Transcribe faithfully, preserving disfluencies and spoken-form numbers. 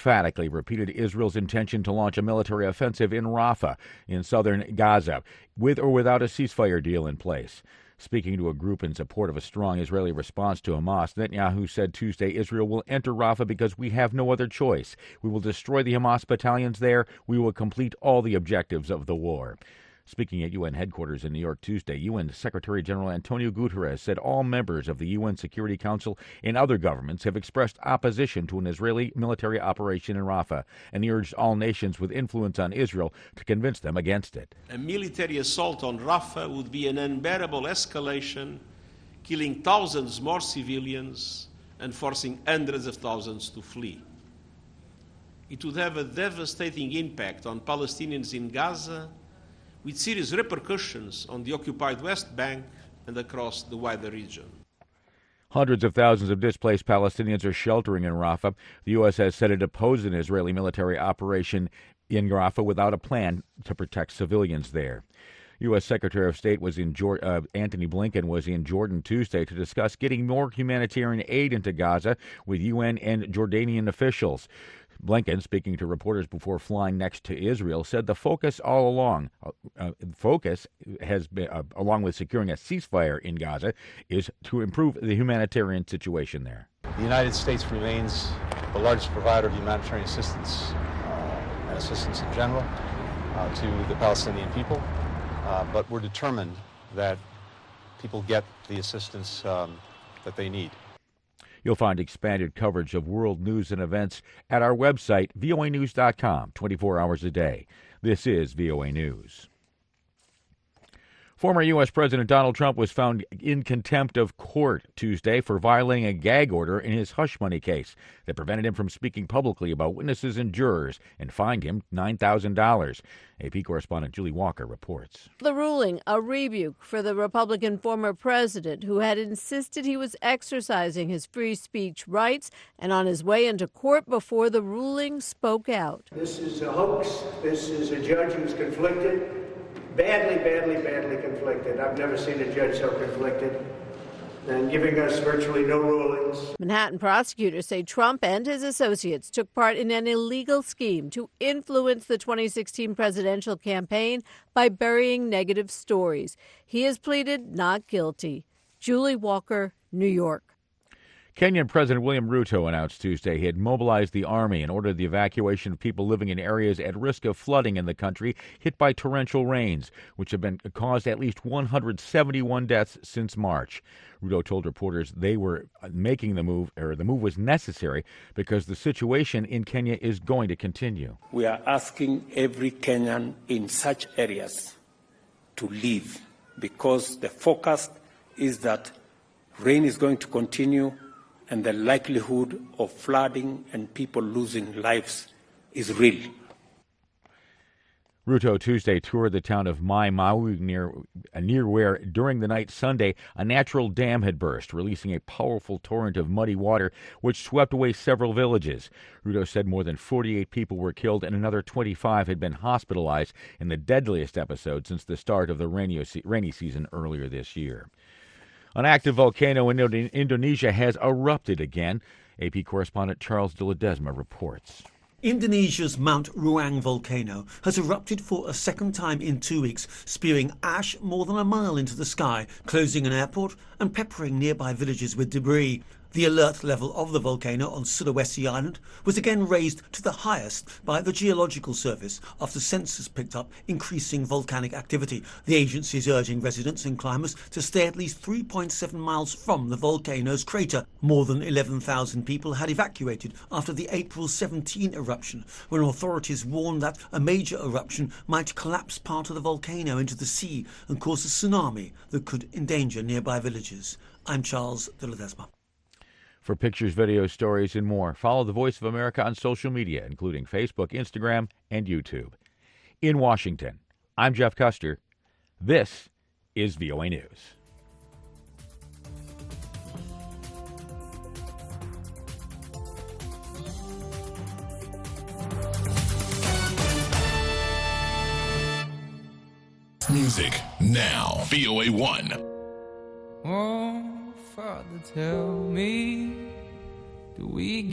emphatically repeated Israel's intention to launch a military offensive in Rafah in southern Gaza, with or without a ceasefire deal in place. Speaking to a group in support of a strong Israeli response to Hamas, Netanyahu said Tuesday, Israel will enter Rafah because we have no other choice. We will destroy the Hamas battalions there. We will complete all the objectives of the war. Speaking at U N headquarters in New York Tuesday, U N Secretary General Antonio Guterres said all members of the U N Security Council and other governments have expressed opposition to an Israeli military operation in Rafah, and he urged all nations with influence on Israel to convince them against it. A military assault on Rafah would be an unbearable escalation, killing thousands more civilians and forcing hundreds of thousands to flee. It would have a devastating impact on Palestinians in Gaza, with serious repercussions on the occupied West Bank and across the wider region. Hundreds of thousands of displaced Palestinians are sheltering in Rafah. The U S has said it opposed an Israeli military operation in Rafah without a plan to protect civilians there. U S. Secretary of State was in Jor- uh, Antony Blinken was in Jordan Tuesday to discuss getting more humanitarian aid into Gaza with U N and Jordanian officials. Blinken, speaking to reporters before flying next to Israel, said the focus all along, uh, uh, focus has been, uh, along with securing a ceasefire in Gaza, is to improve the humanitarian situation there. The United States remains the largest provider of humanitarian assistance uh, and assistance in general uh, to the Palestinian people, uh, but we're determined that people get the assistance um, that they need. You'll find expanded coverage of world news and events at our website, V O A news dot com, twenty-four hours a day. This is V O A News. Former U S. President Donald Trump was found in contempt of court Tuesday for violating a gag order in his hush money case that prevented him from speaking publicly about witnesses and jurors and fined him nine thousand dollars. A P correspondent Julie Walker reports. The ruling, a rebuke for the Republican former president who had insisted he was exercising his free speech rights, and on his way into court before the ruling spoke out. This is a hoax. This is a judge who's conflicted. Badly, badly, badly conflicted. I've never seen a judge so conflicted and giving us virtually no rulings. Manhattan prosecutors say Trump and his associates took part in an illegal scheme to influence the twenty sixteen presidential campaign by burying negative stories. He has pleaded not guilty. Julie Walker, New York. Kenyan President William Ruto announced Tuesday he had mobilized the army and ordered the evacuation of people living in areas at risk of flooding in the country hit by torrential rains, which have been caused at least one hundred seventy-one deaths since March. Ruto told reporters they were making the move, or the move was necessary because the situation in Kenya is going to continue. We are asking every Kenyan in such areas to leave because the forecast is that rain is going to continue, and the likelihood of flooding and people losing lives is real. Ruto Tuesday toured the town of Mai Maui near, near where, during the night Sunday, a natural dam had burst, releasing a powerful torrent of muddy water which swept away several villages. Ruto said more than forty-eight people were killed and another twenty-five had been hospitalized in the deadliest episode since the start of the rainy, rainy season earlier this year. An active volcano in Indonesia has erupted again. A P correspondent Charles de Ledesma reports. Indonesia's Mount Ruang volcano has erupted for a second time in two weeks, spewing ash more than a mile into the sky, closing an airport and peppering nearby villages with debris. The alert level of the volcano on Sulawesi Island was again raised to the highest by the Geological Service after sensors picked up increasing volcanic activity. The agency is urging residents and climbers to stay at least three point seven miles from the volcano's crater. More than eleven thousand people had evacuated after the April seventeenth eruption, when authorities warned that a major eruption might collapse part of the volcano into the sea and cause a tsunami that could endanger nearby villages. I'm Charles de Ledesma. For pictures, videos, stories, and more, follow the Voice of America on social media, including Facebook, Instagram, and YouTube. In Washington, I'm Jeff Custer. This is V O A News. Music now. V O A one. Oh, Father, tell me, do we